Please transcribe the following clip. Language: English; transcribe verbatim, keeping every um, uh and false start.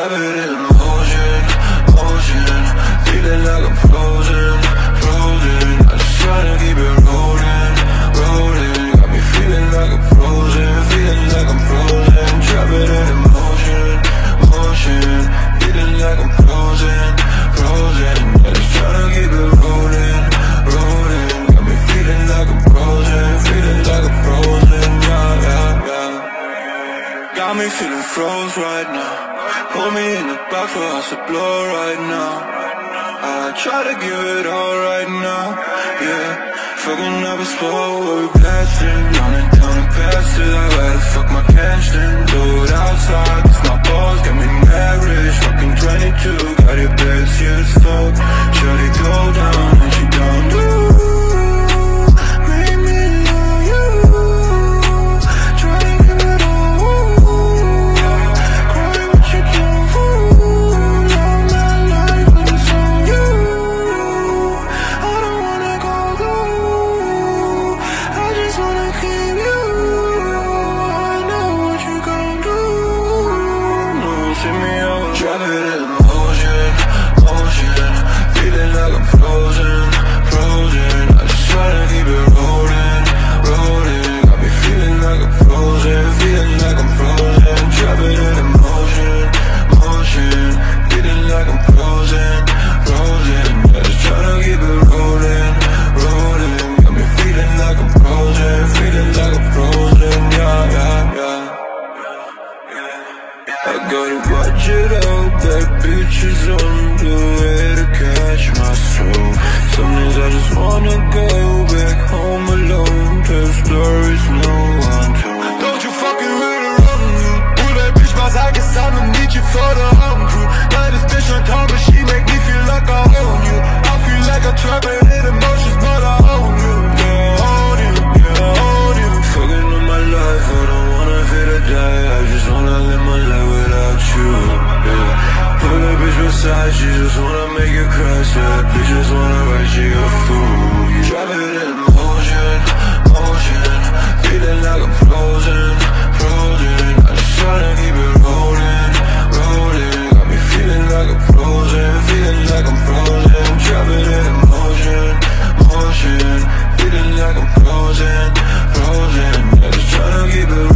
Drop it in motion, motion, feeling like I'm frozen, frozen. I just tryna keep it rolling, rolling. Got me feeling like I'm frozen, feeling like I'm frozen. Drop it in motion, motion, feeling like I'm frozen, frozen. I just tryna keep it rolling, rolling. Got me feeling like I'm frozen, feeling like I'm frozen. Yeah, yeah, yeah. Got me feeling froze right now. Put me in the box for us to blow right now. I try to give it all right now, yeah. Fucking up a spot where we blasting, running down the pass till I gotta fuck my cash then. Do it outside, cause my balls got me mad rich. Fucking twenty-two, got it bad, shit as fuck. Shawty go down and she don't do. Make me love you. Try to give it all. Cry what you do. Love my life when it's on you. I don't wanna go through. I just wanna keep you. I know what you gon' do. No, see me over. Drop it in motion, motion, feeling like I'm frozen, frozen. I just tryna keep it rolling, rolling. Got me feeling like I'm frozen, feeling like I'm frozen. Drop it in motion, motion, feeling like I'm frozen, frozen. I just tryna keep it rolling, rolling. Got me feeling like I'm frozen, feeling like I'm frozen. Yeah, yeah, yeah. I gotta watch it out, bad bitches on the way to catch my soul. Some days I just wanna go back home alone, tell stories no one told. Don't you fucking really run me. Pull that bitch boss, I guess I'ma need you for the home crew. Now this bitch on top, but she make me feel like I own you. I feel like I'm trapping in emotions, but I own you. Yeah, I own you, yeah, I own you. Fucking on my life, I don't wanna feel to die. I just wanna live my life without you, yeah. Pull that bitch beside, she just wanna make you cry. So that bitch just wanna write you a fool, yeah. Drop it in motion, motion, feeling like I'm frozen, frozen. I just tryna keep it rolling, rolling. Got me feeling like I'm frozen, feeling like I'm frozen. Drop it in motion, motion, feeling like I'm frozen, frozen. I just tryna keep it